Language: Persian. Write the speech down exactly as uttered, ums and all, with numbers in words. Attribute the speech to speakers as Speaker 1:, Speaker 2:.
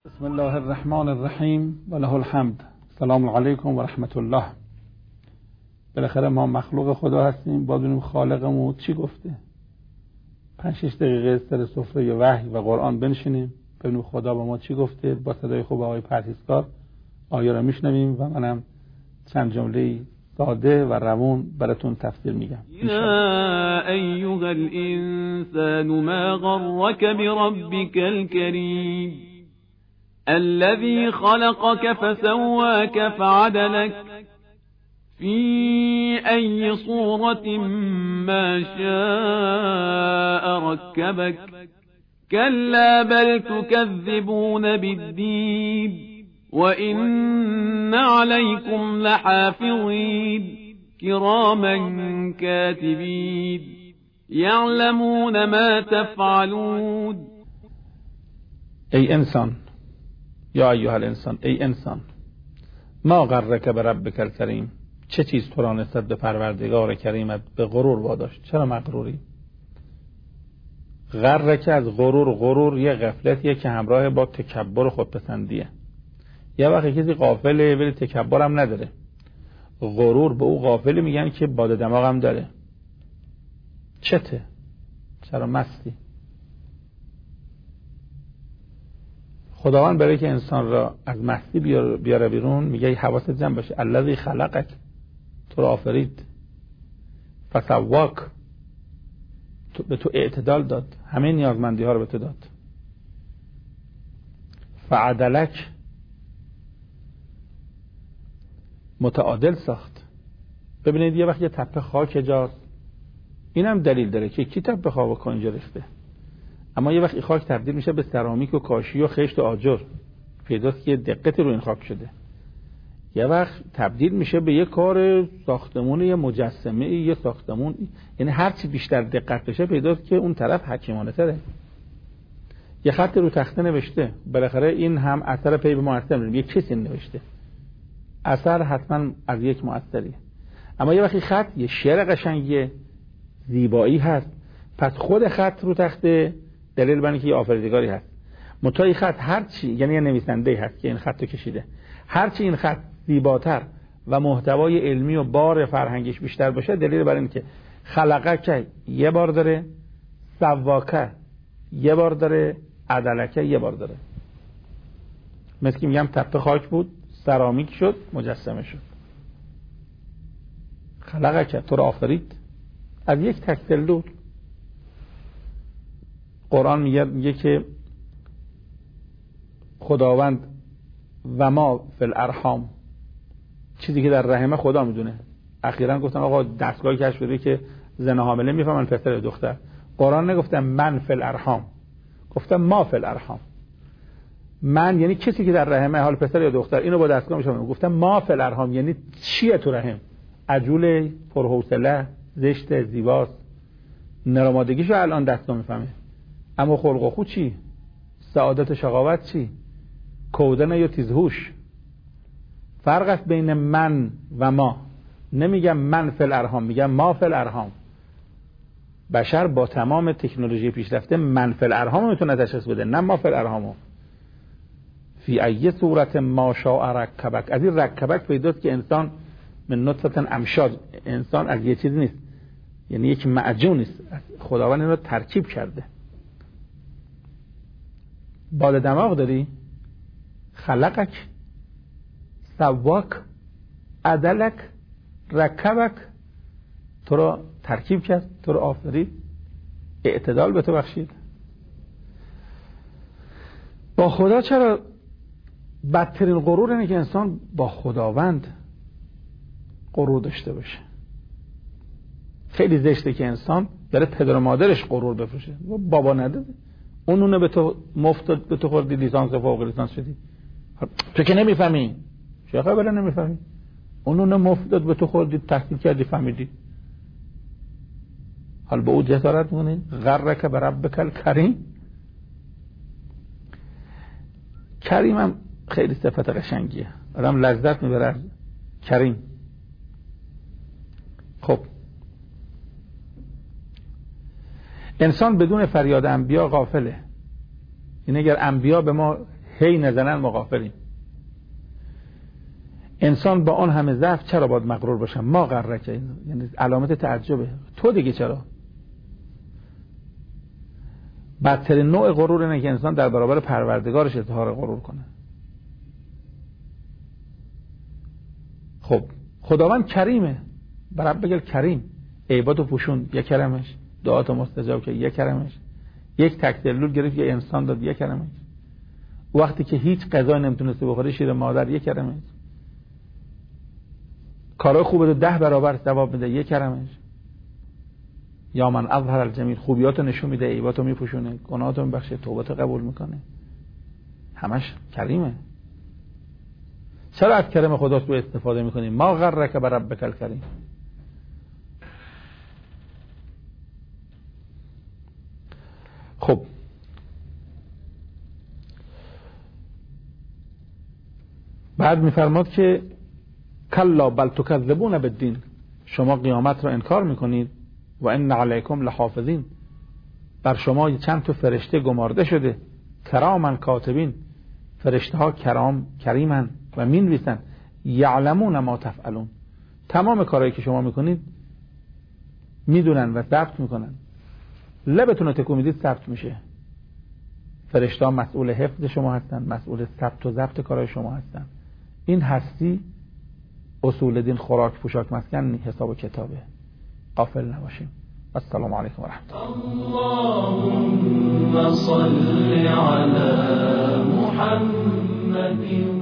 Speaker 1: بسم الله الرحمن الرحیم و له الحمد. سلام علیکم و رحمت الله. بالاخره ما مخلوق خدا هستیم، باید ببینیم خالقمون چی گفته. پنج شش دقیقه سر سفره وحی و قرآن بنشینیم ببینیم خدا با ما چی گفته. با صدای خوب آقای پرهیزکار آیه را میشنویم و منم چند جمله ساده و روون براتون تفسیر میگم.
Speaker 2: یا ایها الانسان ما غرك بربك الكریم الذي خلقك فسواك فعدلك في أي صورة ما شاء ركبك كلا بل تكذبون بالدين وإن عليكم لحافظين كراما كاتبين يعلمون ما تفعلون.
Speaker 1: ای انسان، یا ایها الانسان، ای انسان، ما غرک بربک الکریم، چه چیز تو را نسبت به پروردگار کریمت به غرور واداشت؟ چرا مغروری؟ غرک از غرور، غرور یه غفلتیه که همراه با تکبر و خودپسندیه. یه وقتی کسی غافله ولی تکبر هم نداره، غرور به او غافل میگن که باد دماغ هم داره. چته؟ چرا مستی؟ خداوند برای که انسان را از مستی بیاره بیرون میگه حواست جمع باشه. الذی خلقک، تو را آفرید، فسواک، تو به تو اعتدال داد، همه نیازمندی ها رو به تو داد، فعدلک، متعادل ساخت. ببینید یه وقت یه تپه خاک جاست، اینم دلیل داره که کی تپه خاک اینجا ریخته، اما یه وقت این خاک تبدیل میشه به سرامیک و کاشی و خشت و آجر، پیداست که دقتی رو این خاک شده. یه وقت تبدیل میشه به یه کار ساختمون، یه مجسمه، یه ساختمون. یعنی هر چی بیشتر دقت بشه پیداست که اون طرف حکیمانه تره. یه خط رو تخته نوشته، بالاخره این هم اثر پی به مؤثر میشه، یه کسی نوشته، اثر حتما از یک مؤثریه. اما یه وقتی خط یه شعر قشنگیه، زیبایی هست، پس خود خط رو تخته دلیل بر اینکه یه آفریدگاری هست. متای خط هر چی، یعنی یه نویسنده‌ای هست که این خط رو کشیده، هر چی این خط زیباتر و محتوای علمی و بار فرهنگیش بیشتر باشه دلیل بر اینکه خلقک یه بار داره، سواک یه بار داره، عدلک یه بار داره. مثل که میگم تپه خاک بود، سرامیک شد، مجسمه شد. خلقک، تو رو آفرید از یک تک سلول. قرآن میگه, میگه که خداوند و ما فی الارحام، چیزی که در رحم خدا میدونه. اخیراً گفتن آقا دستگاهی کشف شده که زن حامله میفهمن پسر یا دختر. قرآن نگفتن من فی الارحام، گفتن ما فی الارحام. من یعنی کسی که در رحمه، حال پسر یا دختر، اینو با دستگاه میفهمن. گفتن ما فی الارحام یعنی چیه تو رحم؟ عجول، پرحوصله، زشت، زیباست، نرمادگیشو الان دستگاه میفهمه. اما خلق و خو چی؟ سعادت و شقاوت چی؟ کودن یا تیزهوش. فرق است بین من و ما. نمیگم من فی الارحام، میگم ما فی الارحام. بشر با تمام تکنولوژی پیشرفته من فی الارحام میتونه تشخیص بده، نه ما فی الارحام. فی ای صورت ما شاء رکبک. از این رکبک پیداست که انسان من نطفه امشاج، انسان از یه چیز نیست، یعنی یک معجون نیست، خداوند این رو ترکیب کرده. باد دماغ داری؟ خلقک، سواک، عدلک، رکبک، تو رو ترکیب کرد، تو رو آفرید، اعتدال به تو بخشید. با خدا چرا بدترین غرور اینه که انسان با خداوند غرور داشته باشه. خیلی زشته که انسان داره پدر و مادرش غرور بفروشه. بابا نداده، اونونه به تو مفت به تو خوردی، لیسانس فوق لیسانس شدی، تو که نمیفهمی. چه خبره نمیفهمی؟ اونونه مفت به تو خوردی، تحصیل کردی، فهمیدی. حال به او جسارت میکنی؟ غرک بربک الکریم. کریم هم خیلی صفت قشنگیه، آدم لذت میبره. کریم. خب انسان بدون فریاد انبیا غافله. این اگر انبیا به ما هی نزنن ما غافلیم. انسان با آن همه ضعف چرا باید مغرور باشم؟ ما غرک، یعنی علامت تعجبه. تو دیگه چرا؟ بدترین نوع غرور اینه که انسان در برابر پروردگارش اظهار غرور کنه. خب خداوند کریمه، براب بگل کریم، عیباتو پوشون، یک کرمش، دعاتو مستجاب که یک کرمش، یک تک دلول گرفت یه انسان داد یک کرمش، وقتی که هیچ غذای نمیتونسته بخوره شیر مادر یک کرمش، کارهای خوبه رو ده برابر ثواب میده یک کرمش. یا من اظهر الجمیل، خوبیاتو نشون میده، عیباتو میپوشونه، گناهاتو میبخشه، توبتو قبول میکنه، همش کریمه. چرا از کرم خدا تو استفاده میکنیم؟ ما غرک بربک الکریم. خب بعد میفرماد که کلا بل تکذبون بالدین، شما قیامت را انکار میکنید، و ان علیکم لحافظین، بر شما چند تا فرشته گمارده شده، کرامن کاتبین، فرشته ها کرام کریمن و مینویسن، یعلمون ما تفعلون، تمام کارهایی که شما میکنید میدونن و ثبت میکنن. لبتون رو تکون میدید ثبت میشه. فرشته ها مسئول حفظ شما هستن، مسئول ثبت و ضبط کارهای شما هستن. این هستی اصول دین خوراک پوشاک مسکن حساب و کتابه، غافل نباشیم. السلام علیکم و رحمت الله. اللهم صل علی محمد